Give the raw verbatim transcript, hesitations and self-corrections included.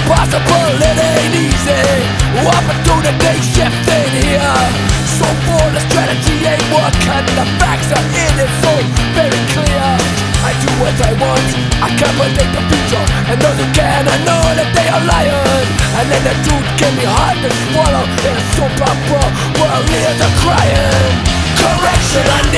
impossible, it ain't easy. Opportunity shifting here. So for the strategy ain't working, the facts are in it so very clear. I do what I want, I can't predict the future, and those who can, I know that they are lying. And then the truth can be hard to swallow in a soap opera where leaders are crying. Correction, I need